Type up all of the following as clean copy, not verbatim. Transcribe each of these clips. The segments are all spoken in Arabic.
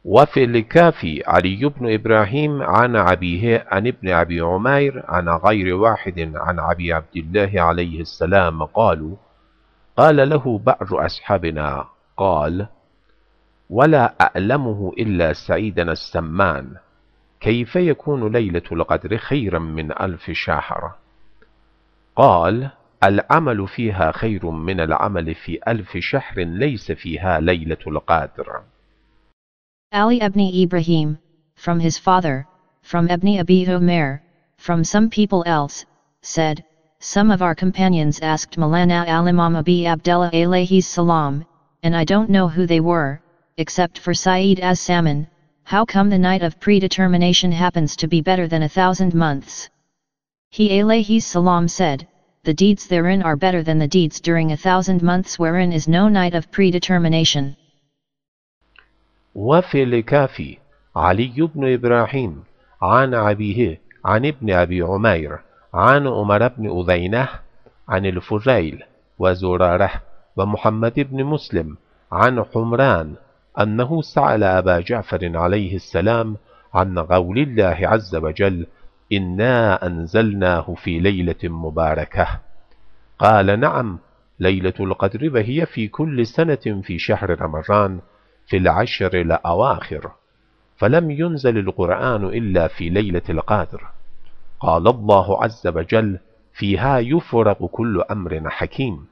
وفي الكافي علي بن إبراهيم عن أبيه عن ابن أبي عمير عن غير واحد عن أبي عبد الله عليه السلام قال له بعض أصحابنا قال: ولا أعلمه إلا سعيدنا السمان، كيف يكون ليلة القدر خيرا من 1000 شهر؟ قال: العمل فيها خير من العمل في 1000 شهر ليس فيها ليلة القدر. Ali ibn Ibrahim, from his father, from Ibn Abi Umair, from some people else, said, some of our companions asked Maulana al-Imam Abi Abdullah alayhi salam, and I don't know who they were, except for Saeed as-Saman, how come the night of predetermination happens to be better than 1,000 months? He alayhi salam said, the deeds therein are better than the deeds during 1,000 months wherein is no night of predetermination. وفي الكافي علي بن إبراهيم عن أبيه عن ابن أبي عمير عن عمر بن أذينة عن الفضيل وزرارة ومحمد بن مسلم عن حمران أنه سأل أبا جعفر عليه السلام عن قول الله عز وجل: إنا أنزلناه في ليلة مباركة. قال: نعم، ليلة القدر، وهي في كل سنة في شهر رمضان في العشر الأواخر، فلم ينزل القرآن إلا في ليلة القدر. قال الله عز وجل: فيها يفرق كل أمر حكيم.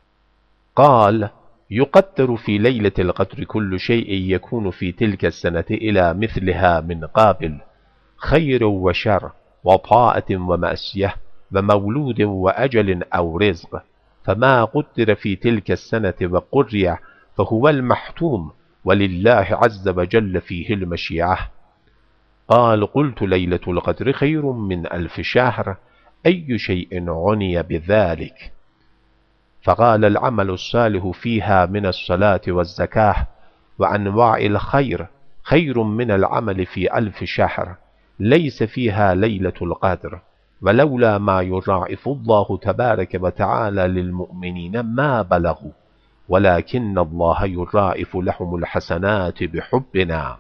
قال: يقدر في ليلة القدر كل شيء يكون في تلك السنة إلى مثلها من قابل، خير وشر وطاعة ومأسية ومولود وأجل أو رزق، فما قدر في تلك السنة وقرع فهو المحتوم، ولله عز وجل فيه المشيعة. قال: قلت: ليلة القدر خير من 1000 شهر، أي شيء عني بذلك؟ فقال: العمل الصالح فيها من الصلاة والزكاة وأنواع الخير خير من العمل في 1000 شهر، ليس فيها ليلة القدر، ولولا ما يضاعف الله تبارك وتعالى للمؤمنين ما بلغوا، ولكن الله يضاعف لهم الحسنات بحبنا.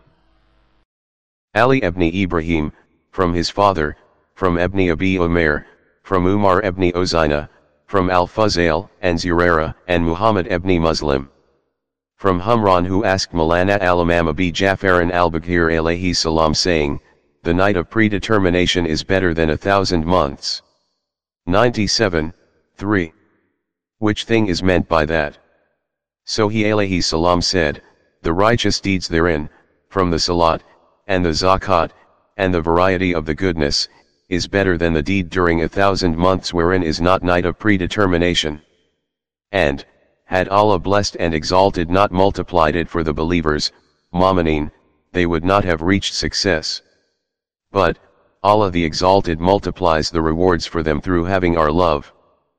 Ali ibn Ibrahim, from his father, from Ibn Abi Umair, from Umar ibn Uzaina, from Al-Fuzail and Zurara and Muhammad ibn Muslim. From Humran, who asked Maulana al-Imam Abi Ja'far al-Baghir alayhi salam, saying, the night of predetermination is better than 1,000 months. 97, 3. Which thing is meant by that? So he alayhi salam said, the righteous deeds therein, from the salat, and the zakat, and the variety of the goodness, is better than the deed during 1,000 months wherein is not night of predetermination. And, had Allah blessed and exalted not multiplied it for the believers, mu'mineen, they would not have reached success. But, Allah the Exalted multiplies the rewards for them through having our love.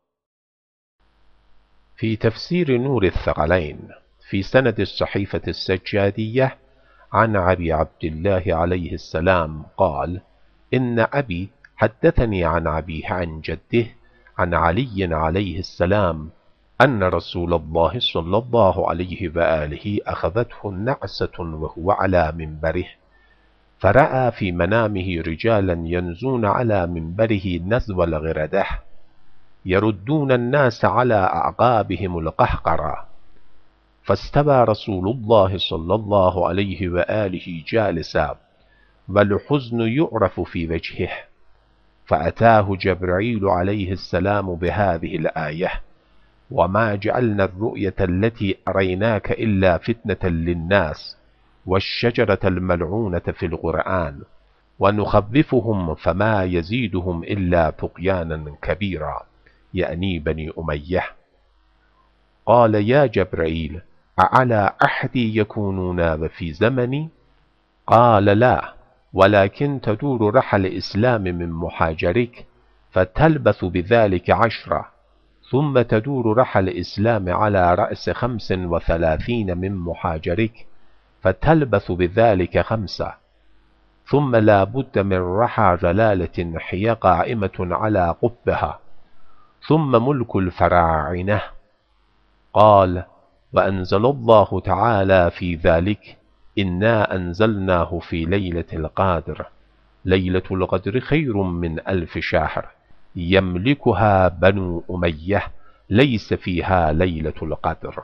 في تفسير نور الثقلين في سند الصحيفة السجادية عن أبي عبد الله عليه السلام قال: إن أبي حدثني عن أبيه عن جده عن علي عليه السلام أن رسول الله صلى الله عليه وآله أخذته نعسة وهو على منبره، فرأى في منامه رجالا ينزون على منبره نزو الغردة يردون الناس على أعقابهم القهقرة، فاستوى رسول الله صلى الله عليه وآله جالسا والحزن يعرف في وجهه، فأتاه جبريل عليه السلام بهذه الآية: وما جعلنا الرؤية التي أريناك إلا فتنة للناس والشجرة الملعونة في القرآن ونخوفهم فما يزيدهم إلا طغيانا كبيرا، يعني بني أمية. قال: يا جبريل، أعلى أحدي يكونون وفي زمني؟ قال: لا، ولكن تدور رحل الإسلام من محاجرك فتلبث بذلك 10، ثم تدور رحل الإسلام على رأس 35 من محاجرك فتلبث بذلك 5، ثم لا بد من رحى جلالة هي قائمة على قبها، ثم ملك الفراعنة. قال: وأنزل الله تعالى في ذلك: إنا أنزلناه في ليلة القدر ليلة القدر خير من 1000 شهر يملكها بنو أمية ليس فيها ليلة القدر.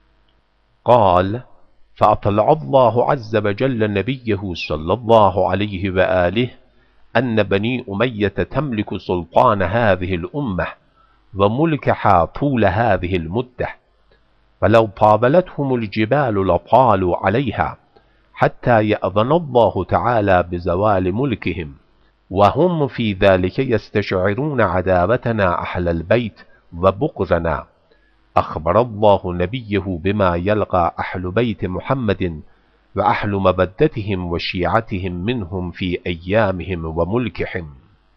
قال: فأطلع الله عز وجل نبيه صلى الله عليه وآله أن بني أمية تملك سلطان هذه الأمة وملكها طول هذه المدة، فلو طاولتهم الجبال لطالوا عليها حتى يأذن الله تعالى بزوال ملكهم، وهم في ذلك يستشعرون عداوتنا أهل البيت وبغضنا. أخبر الله نبيه بما يلقى أهل بيت محمد وأهل مبدتهم وشيعتهم منهم في أيامهم وملكهم.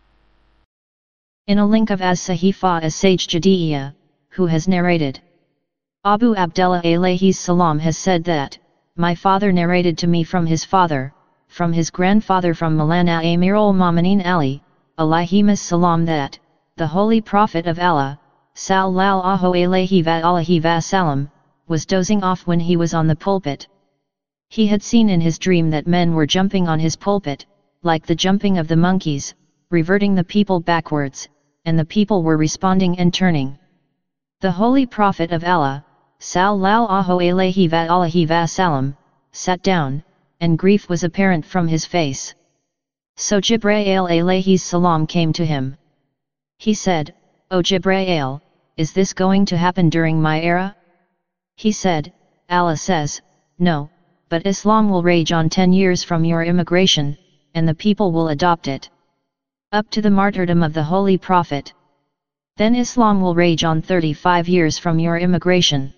In a link of As-Sahifa as-Sage Jadiyya, who has narrated, Abu Abdullah alayhi salam has said that, my father narrated to me from his father, from his grandfather from Maulana Amirul Mu'minin Ali, alayhi salam, that, the Holy Prophet of Allah, sallallahu alayhi wa sallam, was dozing off when he was on the pulpit. He had seen in his dream that men were jumping on his pulpit, like the jumping of the monkeys, reverting the people backwards, and the people were responding and turning. The Holy Prophet of Allah, sallallahu alayhi wa sallam, sat down, and grief was apparent from his face. So Jibreel alayhi salam came to him. He said, O Jibreel, is this going to happen during my era? He said, Allah says, no, but Islam will rage on 10 years from your immigration, and the people will adopt it, up to the martyrdom of the Holy Prophet. Then Islam will rage on 35 years from your immigration,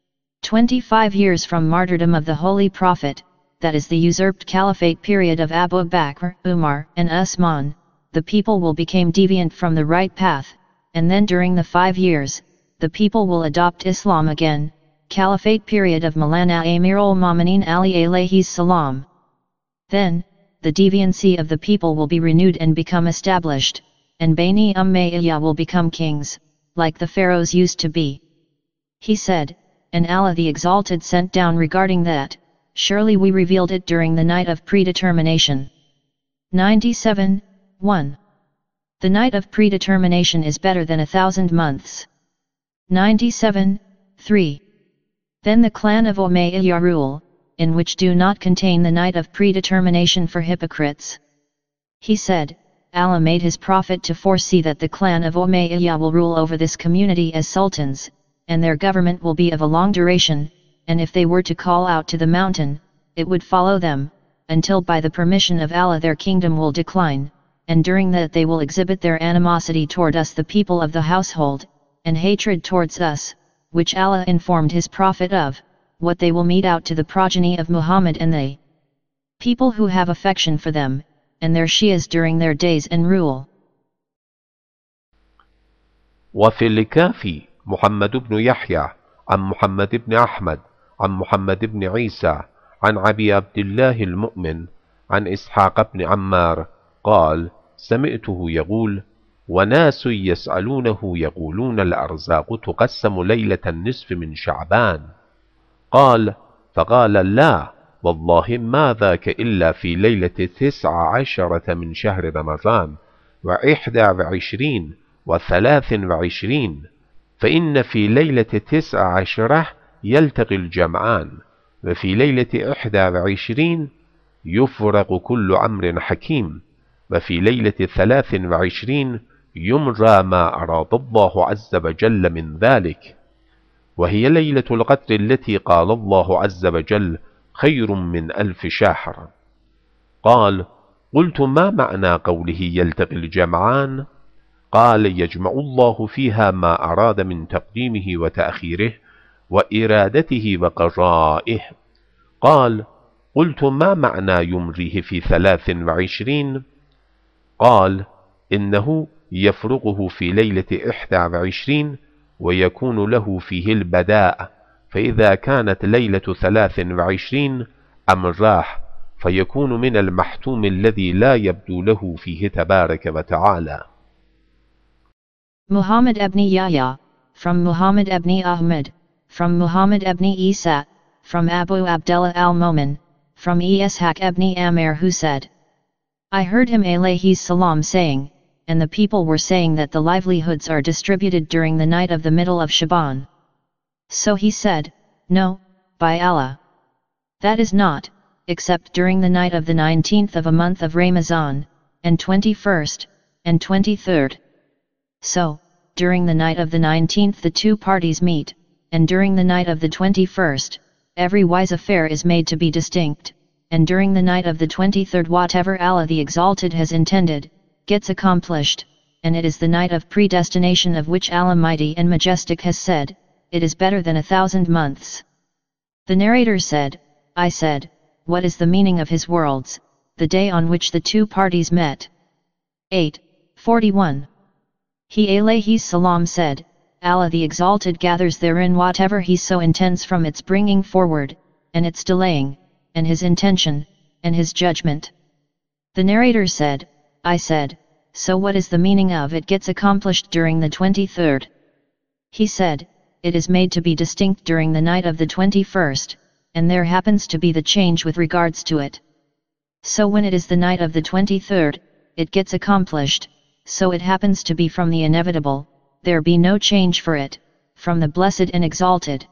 25 years from martyrdom of the Holy Prophet, that is the usurped caliphate period of Abu Bakr, Umar, and Usman. The people will become deviant from the right path, and then during the 5 years, the people will adopt Islam again, caliphate period of Maulana Amirul Mu'minin Ali alayhi salam. Then, the deviancy of the people will be renewed and become established, and Bani Umayyah will become kings, like the pharaohs used to be. He said, and Allah the Exalted sent down regarding that, surely we revealed it during the night of predetermination. 97, 1. The night of predetermination is better than 1,000 months. 97, 3. Then the clan of Umayyah rule, in which do not contain the night of predetermination for hypocrites. He said, Allah made his prophet to foresee that the clan of Umayyah will rule over this community as sultans, and their government will be of a long duration, and if they were to call out to the mountain, it would follow them, until by the permission of Allah their kingdom will decline, and during that they will exhibit their animosity toward us the people of the household, and hatred towards us, which Allah informed his prophet of, what they will mete out to the progeny of Muhammad and they people who have affection for them, and their Shias during their days and rule. وفي الكافي محمد بن يحيى عن محمد بن أحمد عن محمد بن عيسى عن أبي عبد الله المؤمن عن إسحاق بن عمار قال: سمعته يقول: وناس يسألونه يقولون الأرزاق تقسم ليلة النصف من شعبان. قال: فقال: لا والله ما ذاك إلا في ليلة 19 من شهر رمضان 21 و23، فإن في ليلة 19 يلتقي الجمعان، وفي ليلة 21 يفرق كل أمر حكيم، وفي ليلة 23 يمرى ما أراد الله عز وجل من ذلك، وهي ليلة القدر التي قال الله عز وجل: خير من 1000 شهر. قال: قلت: ما معنى قوله يلتقي الجمعان؟ قال: يجمع الله فيها ما أراد من تقديمه وتأخيره وإرادته وقضائه. قال: قلت: ما معنى يمريه في 23؟ قال: إنه يفرغه في ليلة 21 ويكون له فيه البداء، فإذا كانت ليلة 23 أمراه، فيكون من المحتوم الذي لا يبدو له فيه تبارك وتعالى. Muhammad ibn Yahya, from Muhammad ibn Ahmad, from Muhammad ibn Isa, from Abu Abdullah al-Momin, from Ishaq ibn Amir, who said, I heard him alayhi salam saying, and the people were saying that the livelihoods are distributed during the night of the middle of Shaban. So he said, No, by Allah. That is not, except during the night of the 19th of a month of Ramazan, and 21st, and 23rd. So, during the night of the 19th the two parties meet, and during the night of the 21st, every wise affair is made to be distinct, and during the night of the 23rd whatever Allah the Exalted has intended, gets accomplished, and it is the night of predestination of which Allah Mighty and Majestic has said, it is better than 1,000 months. The narrator said, I said, what is the meaning of his worlds, the day on which the two parties met? 8:41. He alayhi salam said, Allah the Exalted gathers therein whatever he so intends from its bringing forward, and its delaying, and his intention, and his judgment. The narrator said, I said, so what is the meaning of it gets accomplished during the 23rd? He said, it is made to be distinct during the night of the 21st, and there happens to be the change with regards to it. So when it is the night of the 23rd, it gets accomplished, so it happens to be from the inevitable, there be no change for it, from the Blessed and Exalted.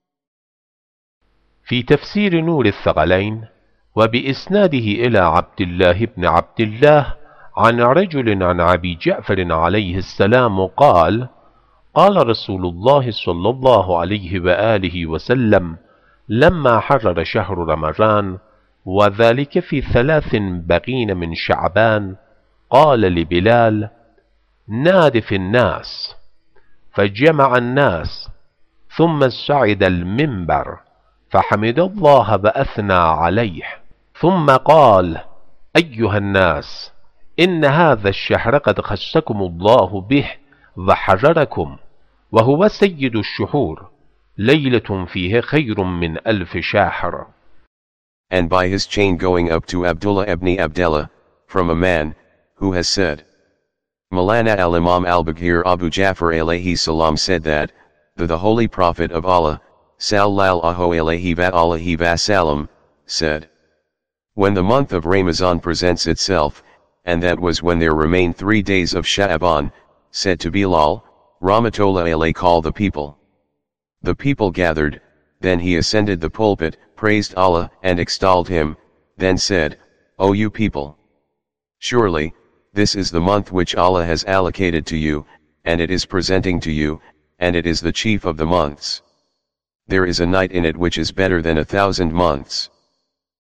في تفسير نور الثقلين وبإسناده إلى عبد الله بن عبد الله عن رجل عن أبي جعفر عليه السلام قال: قال رسول الله صلى الله عليه وآله وسلم لما حرر شهر رمضان وذلك في 3 بقين من شعبان قال لبلال: ناد في الناس. فجمع الناس ثم صعد المنبر فحمد الله وأثنى عليه ثم قال: أيها الناس، إن هذا الشهر قد خصكم الله به وحرركم، وهو سيد الشهور، ليلة فيه خير من 1000 شهر. And by his chain going up to Abdullah ibn Abdullah, from a man, who has said, Maulana al-Imam al-Baghir Abu Jafar alayhi salam said that, the Holy Prophet of Allah, sallallahu alayhi wa sallam, said, when the month of Ramazan presents itself, and that was when there remained 3 days of Sha'aban, said to Bilal, Rahmatullah alayhi, call the people. The people gathered, then he ascended the pulpit, praised Allah and extolled him, then said, O you people! Surely, this is the month which Allah has allocated to you, and it is presenting to you, and it is the chief of the months. There is a night in it which is better than 1,000 months.